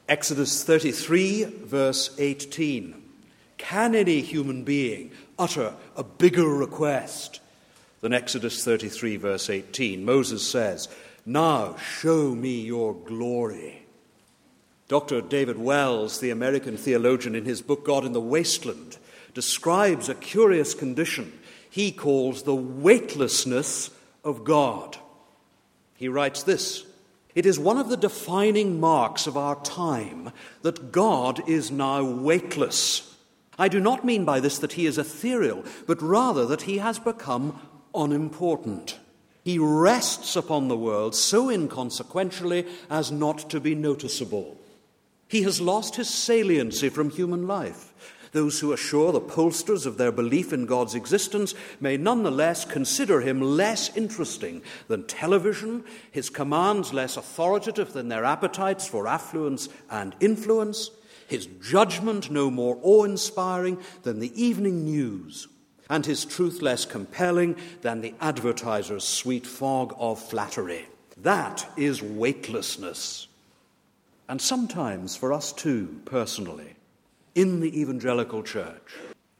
Exodus 33, verse 18. Can any human being utter a bigger request than Exodus 33, verse 18? Moses says, "Now show me your glory." Dr. David Wells, the American theologian, in his book God in the Wasteland, describes a curious condition he calls the weightlessness of God. He writes this: "It is one of the defining marks of our time that God is now weightless. I do not mean by this that he is ethereal, but rather that he has become unimportant. He rests upon the world so inconsequentially as not to be noticeable. He has lost his saliency from human life. Those who assure the pollsters of their belief in God's existence may nonetheless consider him less interesting than television, his commands less authoritative than their appetites for affluence and influence, his judgment no more awe-inspiring than the evening news, and his truth less compelling than the advertiser's sweet fog of flattery. That is weightlessness. And sometimes for us too, personally, in the evangelical church,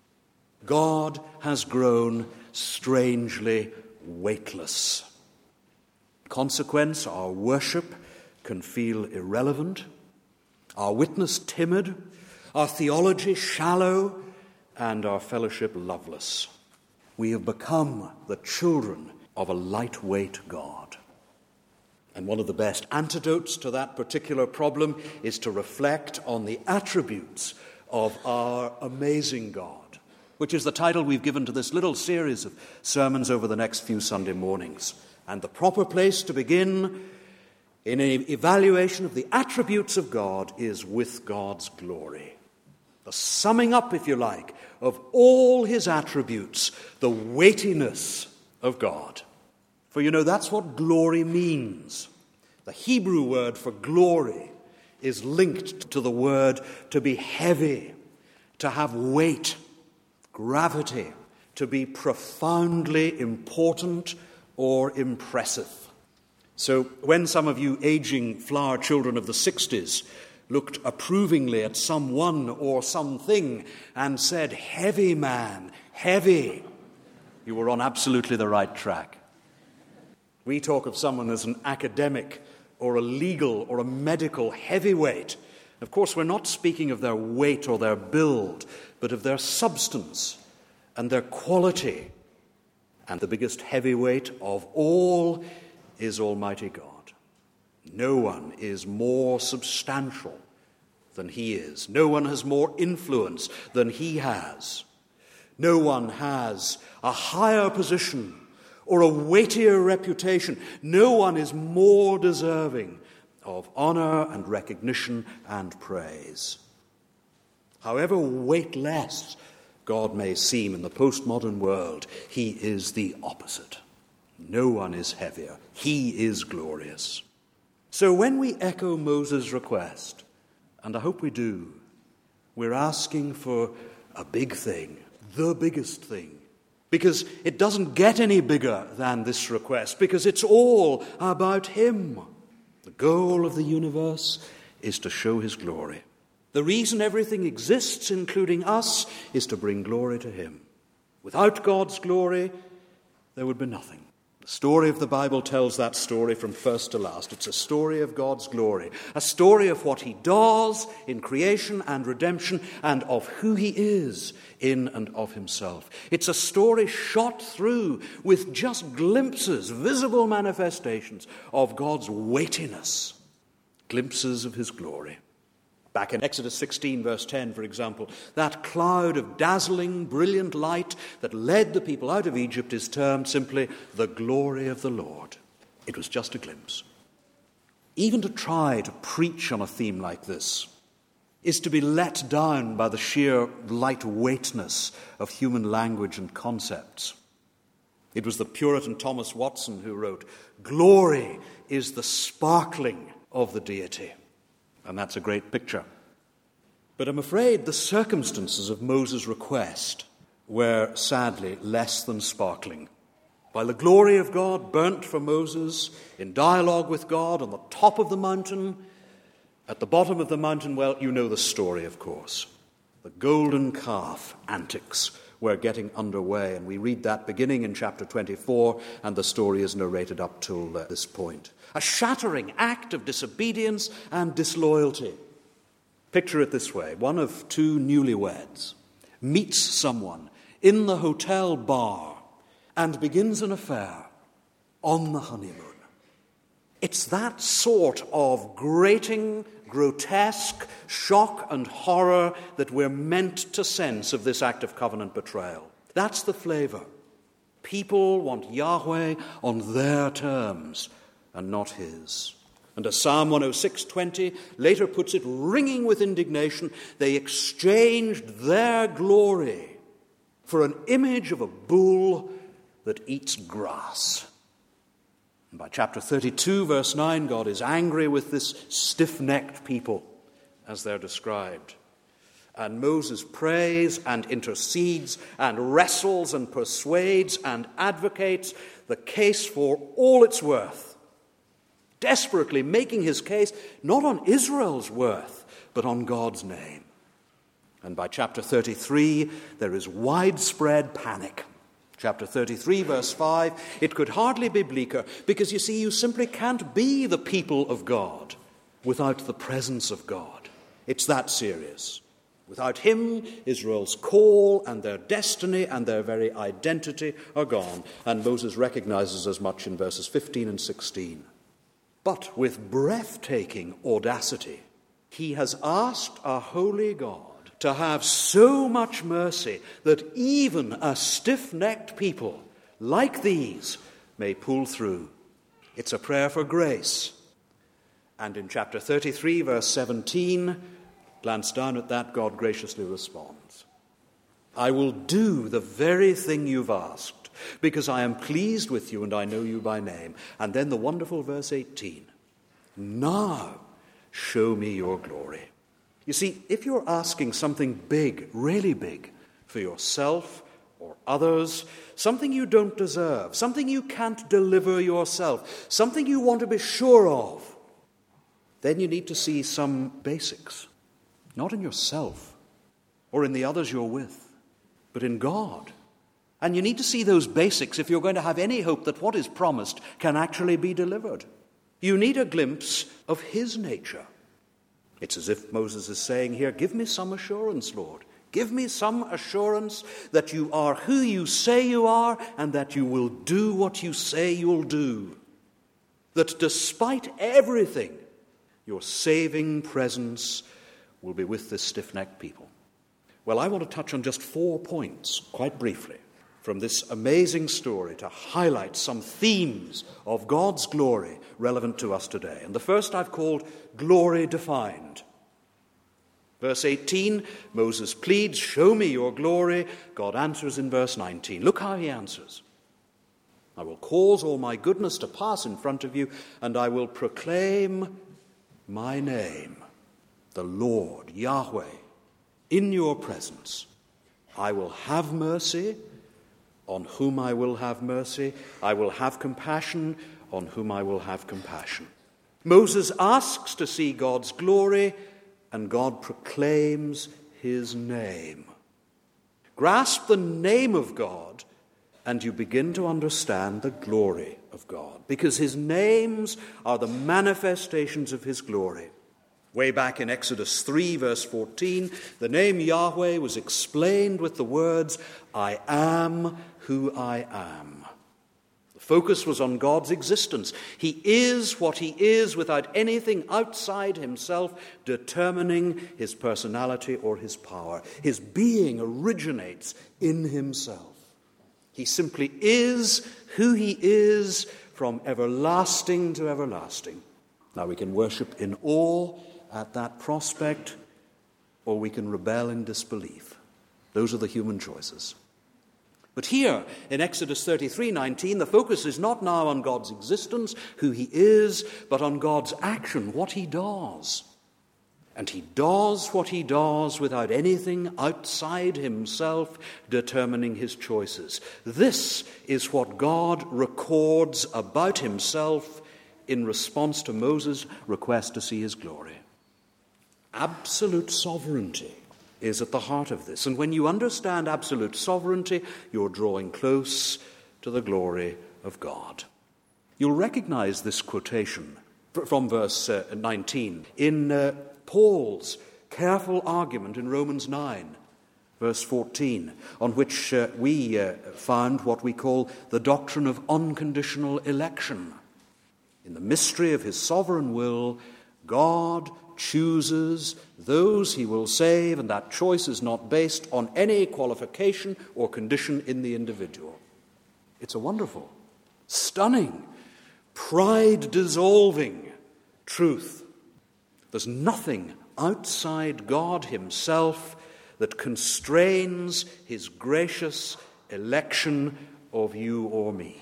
God has grown strangely weightless. Consequence, our worship can feel irrelevant, our witness timid, our theology shallow, and our fellowship loveless. We have become the children of a lightweight God. And one of the best antidotes to that particular problem is to reflect on the attributes of our amazing God, which is the title we've given to this little series of sermons over the next few Sunday mornings. And the proper place to begin in an evaluation of the attributes of God is with God's glory. The summing up, if you like, of all his attributes, the weightiness of God. For you know, that's what glory means. The Hebrew word for glory is linked to the word to be heavy, to have weight, gravity, to be profoundly important or impressive. So when some of you aging flower children of the 60s looked approvingly at someone or something and said, "Heavy man, heavy," you were on absolutely the right track. We talk of someone as an academic or a legal or a medical heavyweight. Of course, we're not speaking of their weight or their build, but of their substance and their quality. And the biggest heavyweight of all is Almighty God. No one is more substantial than he is. No one has more influence than he has. No one has a higher position or a weightier reputation. No one is more deserving of honor and recognition and praise. However weightless God may seem in the postmodern world, he is the opposite. No one is heavier. He is glorious. So when we echo Moses' request, and I hope we do, we're asking for a big thing, the biggest thing. Because it doesn't get any bigger than this request, because it's all about him. The goal of the universe is to show his glory. The reason everything exists, including us, is to bring glory to him. Without God's glory, there would be nothing. The story of the Bible tells that story from first to last. It's a story of God's glory, a story of what he does in creation and redemption, and of who he is in and of himself. It's a story shot through with just glimpses, visible manifestations of God's weightiness, glimpses of his glory. Back in Exodus 16, verse 10, for example, that cloud of dazzling, brilliant light that led the people out of Egypt is termed simply the glory of the Lord. It was just a glimpse. Even to try to preach on a theme like this is to be let down by the sheer lightweightness of human language and concepts. It was the Puritan Thomas Watson who wrote, "Glory is the sparkling of the deity." And that's a great picture. But I'm afraid the circumstances of Moses' request were sadly less than sparkling. While the glory of God burnt for Moses in dialogue with God on the top of the mountain, At the bottom of the mountain, well, you know the story, of course. The golden calf antics were getting underway, and we read that beginning in chapter 24, and the story is narrated up till this point. A shattering act of disobedience and disloyalty. Picture it this way. One of two newlyweds meets someone in the hotel bar and begins an affair on the honeymoon. It's that sort of grating, grotesque shock and horror that we're meant to sense of this act of covenant betrayal. That's the flavor. People want Yahweh on their terms and not his. And as Psalm 106:20 later puts it, ringing with indignation, they exchanged their glory for an image of a bull that eats grass. And by chapter 32, verse 9, God is angry with this stiff-necked people, as they're described. And Moses prays and intercedes and wrestles and persuades and advocates the case for all it's worth, desperately making his case not on Israel's worth, but on God's name. And by chapter 33, there is widespread panic. Chapter 33, verse 5, it could hardly be bleaker, because you see, you simply can't be the people of God without the presence of God. It's that serious. Without him, Israel's call and their destiny and their very identity are gone. And Moses recognizes as much in verses 15 and 16. But with breathtaking audacity, he has asked our holy God to have so much mercy that even a stiff-necked people like these may pull through. It's a prayer for grace. And in chapter 33, verse 17, glance down at that, God graciously responds. I will do the very thing you've asked, because I am pleased with you and I know you by name. And then the wonderful verse 18. Now show me your glory. You see, if you're asking something big, really big, for yourself or others, something you don't deserve, something you can't deliver yourself, something you want to be sure of, then you need to see some basics. Not in yourself or in the others you're with, but in God. And you need to see those basics if you're going to have any hope that what is promised can actually be delivered. You need a glimpse of his nature. It's as if Moses is saying here, give me some assurance, Lord. Give me some assurance that you are who you say you are and that you will do what you say you'll do. That despite everything, your saving presence will be with this stiff-necked people. Well, I want to touch on just 4 points, quite briefly, from this amazing story to highlight some themes of God's glory relevant to us today. And the first I've called glory defined. Verse 18, Moses pleads, show me your glory. God answers in verse 19. Look how he answers. I will cause all my goodness to pass in front of you, and I will proclaim my name, the Lord, Yahweh, in your presence. I will have mercy on whom I will have mercy. I will have compassion on whom I will have compassion. Moses asks to see God's glory, and God proclaims his name. Grasp the name of God, and you begin to understand the glory of God, because his names are the manifestations of his glory. Way back in Exodus 3, verse 14, the name Yahweh was explained with the words, I am who I am. The focus was on God's existence. He is what he is without anything outside himself determining his personality or his power. His being originates in himself. He simply is who he is from everlasting to everlasting. Now we can worship in awe at that prospect, or we can rebel in disbelief. Those are the human choices. But here, in Exodus 33:19, the focus is not now on God's existence, who he is, but on God's action, what he does. And he does what he does without anything outside himself determining his choices. This is what God records about himself in response to Moses' request to see his glory. Absolute sovereignty is at the heart of this. And when you understand absolute sovereignty, you're drawing close to the glory of God. You'll recognize this quotation from verse 19 in Paul's careful argument in Romans 9, verse 14, on which we found what we call the doctrine of unconditional election. In the mystery of his sovereign will, God chooses those he will save, and that choice is not based on any qualification or condition in the individual. It's a wonderful, stunning, pride-dissolving truth. There's nothing outside God himself that constrains his gracious election of you or me.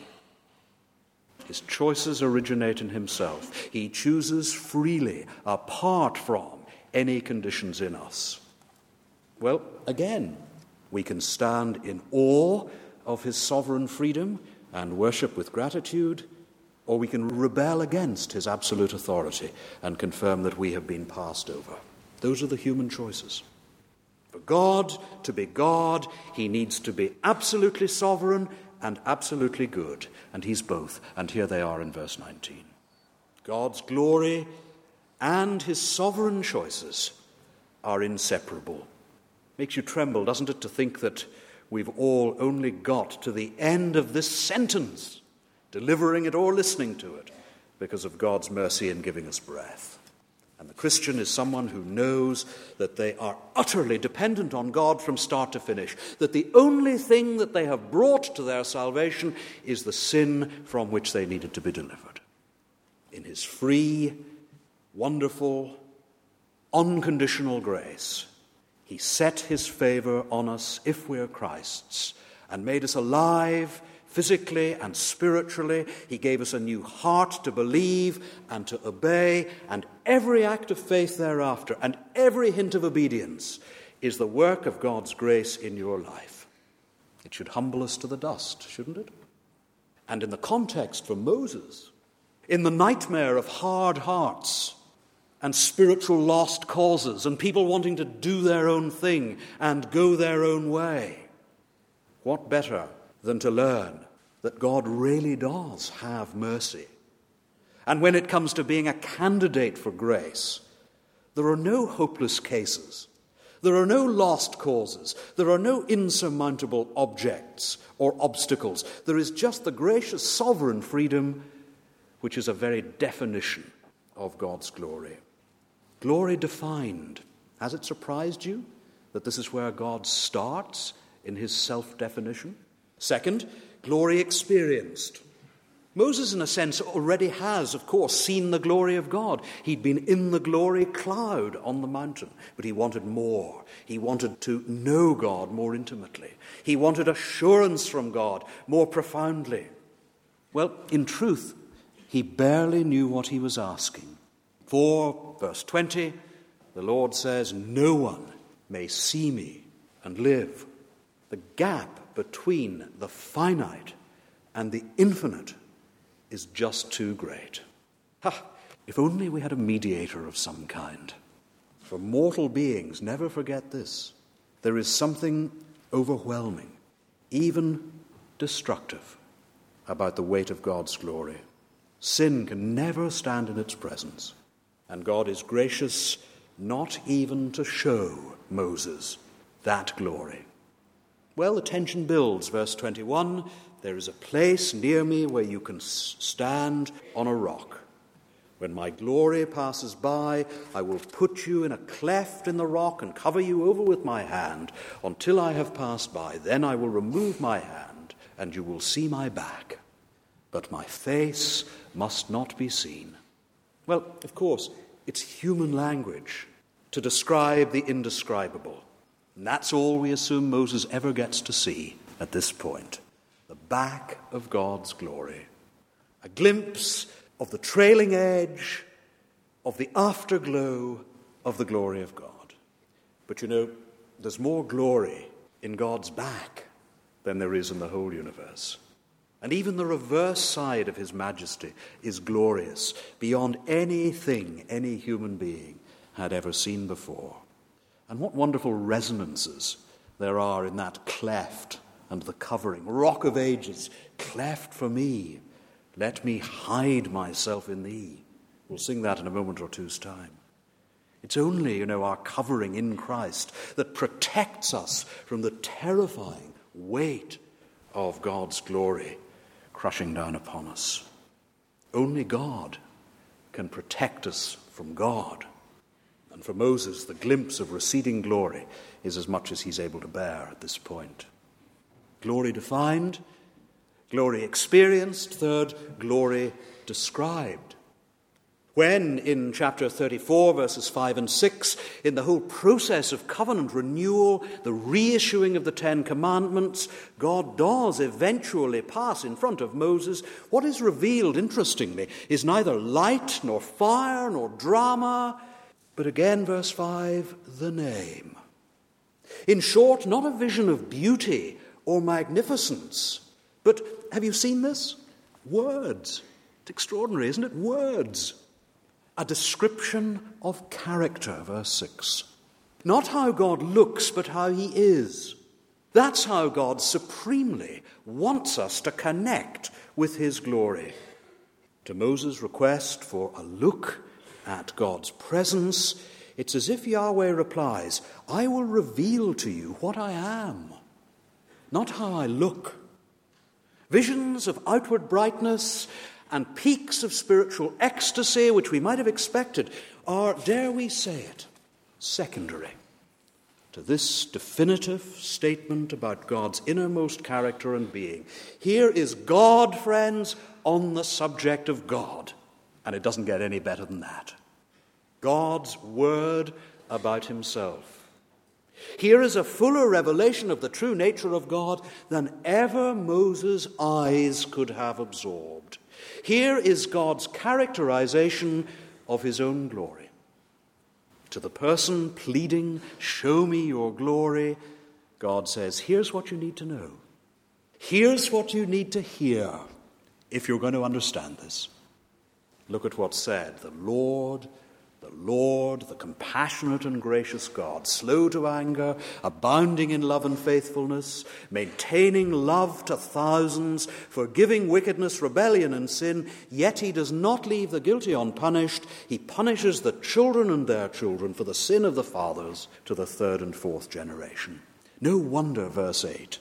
His choices originate in himself. He chooses freely, apart from any conditions in us. Well, again, we can stand in awe of his sovereign freedom and worship with gratitude, or we can rebel against his absolute authority and confirm that we have been passed over. Those are the human choices. For God to be God, he needs to be absolutely sovereign and absolutely good, and he's both. And here they are in verse 19. God's glory and his sovereign choices are inseparable. Makes you tremble, doesn't it, to think that we've all only got to the end of this sentence, delivering it or listening to it, because of God's mercy in giving us breath. And the Christian is someone who knows that they are utterly dependent on God from start to finish, that the only thing that they have brought to their salvation is the sin from which they needed to be delivered. In his free, wonderful, unconditional grace, he set his favor on us if we're Christ's and made us alive physically and spiritually. He gave us a new heart to believe and to obey, and every act of faith thereafter and every hint of obedience is the work of God's grace in your life. It should humble us to the dust, shouldn't it? And in the context for Moses, in the nightmare of hard hearts and spiritual lost causes and people wanting to do their own thing and go their own way, what better than to learn that God really does have mercy. And when it comes to being a candidate for grace, there are no hopeless cases. There are no lost causes. There are no insurmountable objects or obstacles. There is just the gracious sovereign freedom, which is a very definition of God's glory. Glory defined. Has it surprised you that this is where God starts in his self-definition? Second, glory experienced. Moses, in a sense, already has, of course, seen the glory of God. He'd been in the glory cloud on the mountain, but he wanted more. He wanted to know God more intimately. He wanted assurance from God more profoundly. Well, in truth, he barely knew what he was asking. For, verse 20, the Lord says, "No one may see me and live." The gap between the finite and the infinite is just too great. If only we had a mediator of some kind. For mortal beings, never forget this. There is something overwhelming, even destructive, about the weight of God's glory. Sin can never stand in its presence. And God is gracious not even to show Moses that glory. Well, the tension builds. Verse 21, there is a place near me where you can stand on a rock. When my glory passes by, I will put you in a cleft in the rock and cover you over with my hand until I have passed by. Then I will remove my hand and you will see my back. But my face must not be seen. Well, of course, it's human language to describe the indescribable. And that's all we assume Moses ever gets to see at this point. The back of God's glory. A glimpse of the trailing edge, of the afterglow of the glory of God. But you know, there's more glory in God's back than there is in the whole universe. And even the reverse side of his majesty is glorious beyond anything any human being had ever seen before. And what wonderful resonances there are in that cleft and the covering. Rock of ages, cleft for me, let me hide myself in thee. We'll sing that in a moment or two's time. It's only, our covering in Christ that protects us from the terrifying weight of God's glory crushing down upon us. Only God can protect us from God. And for Moses, the glimpse of receding glory is as much as he's able to bear at this point. Glory defined, glory experienced, third, glory described. When, in chapter 34, verses 5 and 6, in the whole process of covenant renewal, the reissuing of the Ten Commandments, God does eventually pass in front of Moses. What is revealed, interestingly, is neither light nor fire nor drama, but again, verse 5, the name. In short, not a vision of beauty or magnificence, but, have you seen this? Words. It's extraordinary, isn't it? Words. A description of character, verse 6. Not how God looks, but how he is. That's how God supremely wants us to connect with his glory. To Moses' request for a look at God's presence, it's as if Yahweh replies, I will reveal to you what I am, not how I look. Visions of outward brightness and peaks of spiritual ecstasy, which we might have expected, are, dare we say it, secondary to this definitive statement about God's innermost character and being. Here is God, friends, on the subject of God, and it doesn't get any better than that. God's word about himself. Here is a fuller revelation of the true nature of God than ever Moses' eyes could have absorbed. Here is God's characterization of his own glory. To the person pleading, show me your glory, God says, here's what you need to know. Here's what you need to hear if you're going to understand this. Look at what's said. The Lord, the compassionate and gracious God, slow to anger, abounding in love and faithfulness, maintaining love to thousands, forgiving wickedness, rebellion, and sin, yet he does not leave the guilty unpunished. He punishes the children and their children for the sin of the fathers to the third and fourth generation. No wonder, verse 8,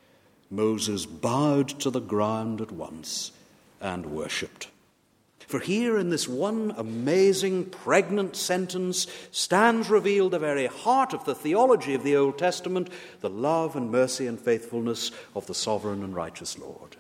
Moses bowed to the ground at once and worshipped. For here in this one amazing, pregnant sentence stands revealed the very heart of the theology of the Old Testament, the love and mercy and faithfulness of the sovereign and righteous Lord.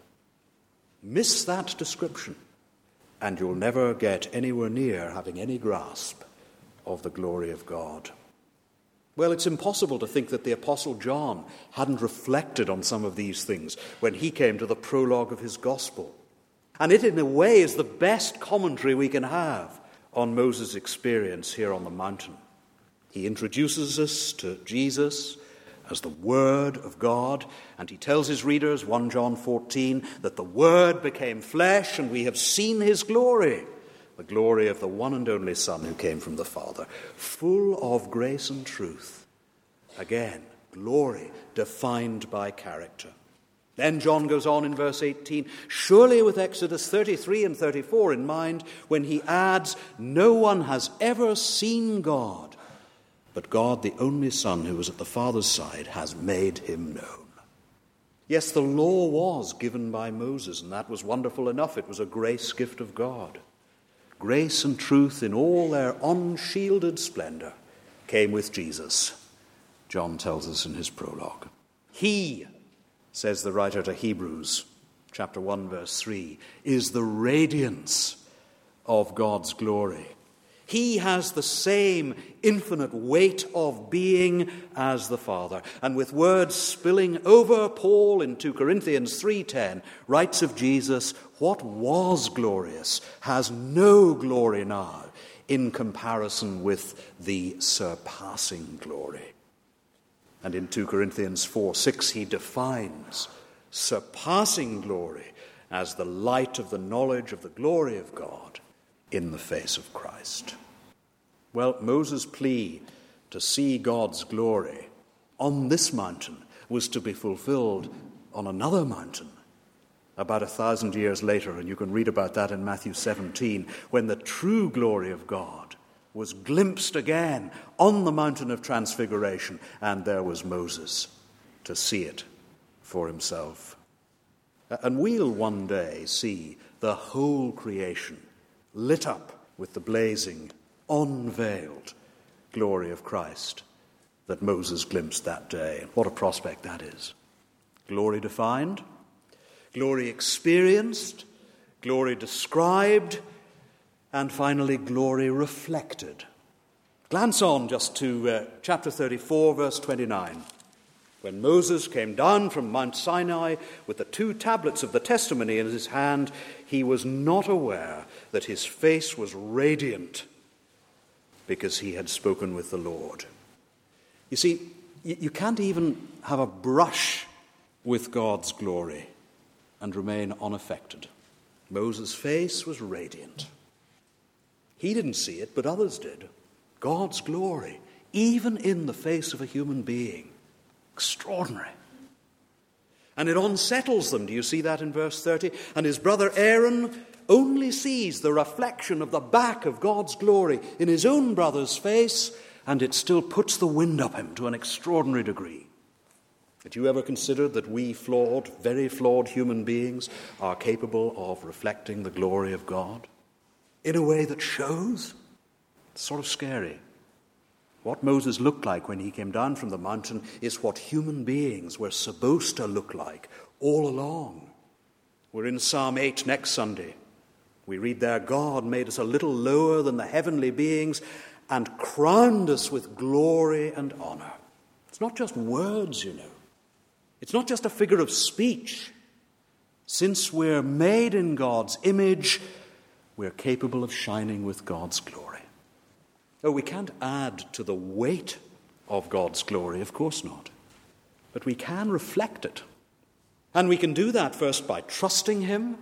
Miss that description, and you'll never get anywhere near having any grasp of the glory of God. Well, it's impossible to think that the Apostle John hadn't reflected on some of these things when he came to the prologue of his gospel. And it, in a way, is the best commentary we can have on Moses' experience here on the mountain. He introduces us to Jesus as the Word of God, and he tells his readers, 1 John 14, that the Word became flesh and we have seen his glory, the glory of the one and only Son who came from the Father, full of grace and truth. Again, glory defined by character. Then John goes on in verse 18, surely with Exodus 33 and 34 in mind, when he adds, no one has ever seen God, but God, the only Son who was at the Father's side, has made him known. Yes, the law was given by Moses, and that was wonderful enough. It was a grace gift of God. Grace and truth in all their unshielded splendor came with Jesus, John tells us in his prologue. He, says the writer to Hebrews, chapter 1, verse 3, is the radiance of God's glory. He has the same infinite weight of being as the Father. And with words spilling over, Paul in 2 Corinthians 3:10 writes of Jesus, what was glorious has no glory now in comparison with the surpassing glory. And in 2 Corinthians 4:6 he defines surpassing glory as the light of the knowledge of the glory of God in the face of Christ. Well, Moses' plea to see God's glory on this mountain was to be fulfilled on another mountain about 1,000 years later, and you can read about that in Matthew 17, when the true glory of God was glimpsed again on the mountain of transfiguration, and there was Moses to see it for himself. And we'll one day see the whole creation lit up with the blazing, unveiled glory of Christ that Moses glimpsed that day. What a prospect that is. Glory defined, glory experienced, glory described, and finally glory reflected. Glance on just to chapter 34, verse 29. When Moses came down from Mount Sinai with the 2 tablets of the testimony in his hand, he was not aware that his face was radiant because he had spoken with the Lord. You see, you can't even have a brush with God's glory and remain unaffected. Moses' face was radiant. He didn't see it, but others did. God's glory, even in the face of a human being. Extraordinary. And it unsettles them. Do you see that in verse 30? And his brother Aaron only sees the reflection of the back of God's glory in his own brother's face, and it still puts the wind up him to an extraordinary degree. Did you ever consider that we flawed, very flawed human beings are capable of reflecting the glory of God in a way that shows? It's sort of scary. What Moses looked like when he came down from the mountain is what human beings were supposed to look like all along. We're in Psalm 8 next Sunday. We read there, God made us a little lower than the heavenly beings and crowned us with glory and honor. It's not just words, you know. It's not just a figure of speech. Since we're made in God's image, we're capable of shining with God's glory. Oh, we can't add to the weight of God's glory, of course not. But we can reflect it. And we can do that first by trusting him,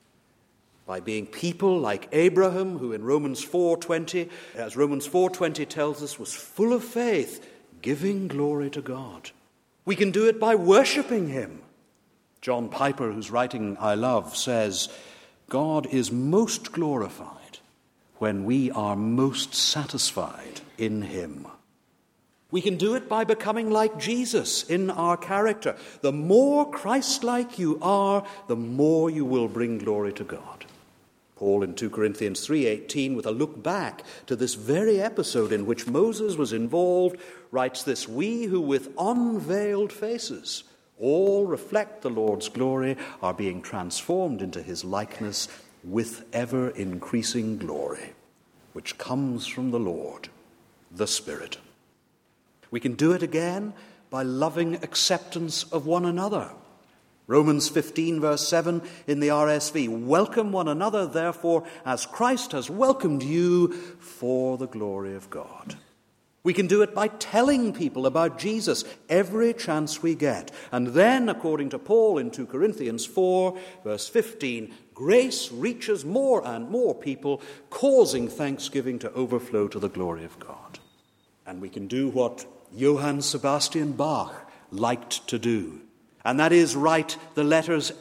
by being people like Abraham, who in Romans 4:20, as Romans 4:20 tells us, was full of faith, giving glory to God. We can do it by worshipping him. John Piper, whose writing I love, says, God is most glorified when we are most satisfied in him. We can do it by becoming like Jesus in our character. The more Christ-like you are, the more you will bring glory to God. Paul in 2 Corinthians 3:18, with a look back to this very episode in which Moses was involved, writes this, we who with unveiled faces all reflect the Lord's glory are being transformed into his likeness with ever-increasing glory, which comes from the Lord, the Spirit. We can do it again by loving acceptance of one another. Romans 15, verse 7 in the RSV, welcome one another, therefore, as Christ has welcomed you for the glory of God. We can do it by telling people about Jesus every chance we get. And then, according to Paul in 2 Corinthians 4, verse 15, grace reaches more and more people, causing thanksgiving to overflow to the glory of God. And we can do what Johann Sebastian Bach liked to do, and that is write the letters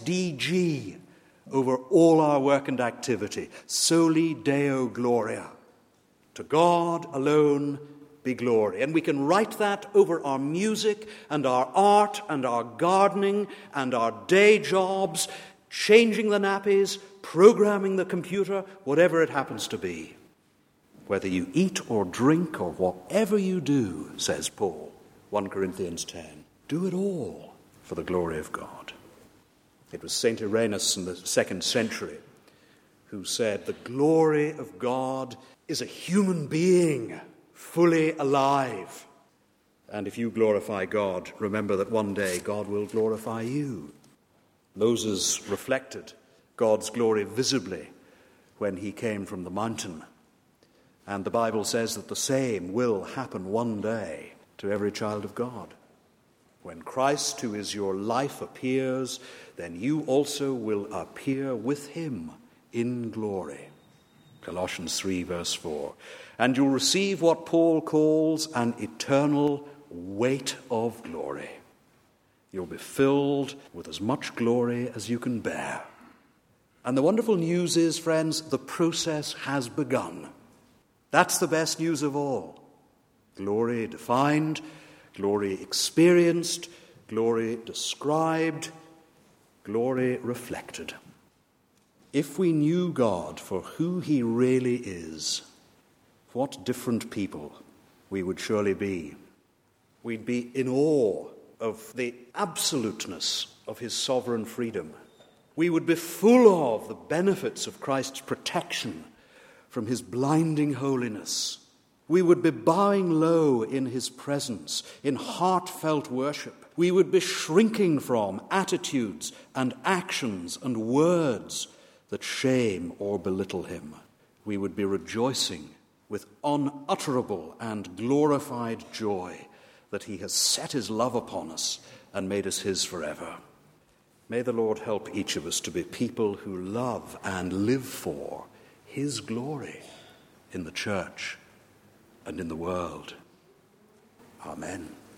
SDG over all our work and activity. Soli Deo Gloria. To God alone be glory. And we can write that over our music and our art and our gardening and our day jobs, changing the nappies, programming the computer, whatever it happens to be. Whether you eat or drink or whatever you do, says Paul, 1 Corinthians 10, do it all for the glory of God. It was St. Irenaeus in the 2nd century who said, the glory of God is a human being fully alive. And if you glorify God, remember that one day God will glorify you. Moses reflected God's glory visibly when he came from the mountain. And the Bible says that the same will happen one day to every child of God. When Christ, who is your life, appears, then you also will appear with him in glory. Colossians 3, verse 4. And you'll receive what Paul calls an eternal weight of glory. You'll be filled with as much glory as you can bear. And the wonderful news is, friends, the process has begun. That's the best news of all. Glory defined, glory experienced, glory described, glory reflected. If we knew God for who he really is, what different people we would surely be. We'd be in awe of the absoluteness of his sovereign freedom. We would be full of the benefits of Christ's protection from his blinding holiness. We would be bowing low in his presence, in heartfelt worship. We would be shrinking from attitudes and actions and words that shame or belittle him. We would be rejoicing with unutterable and glorified joy that he has set his love upon us and made us his forever. May the Lord help each of us to be people who love and live for his glory in the church and in the world. Amen.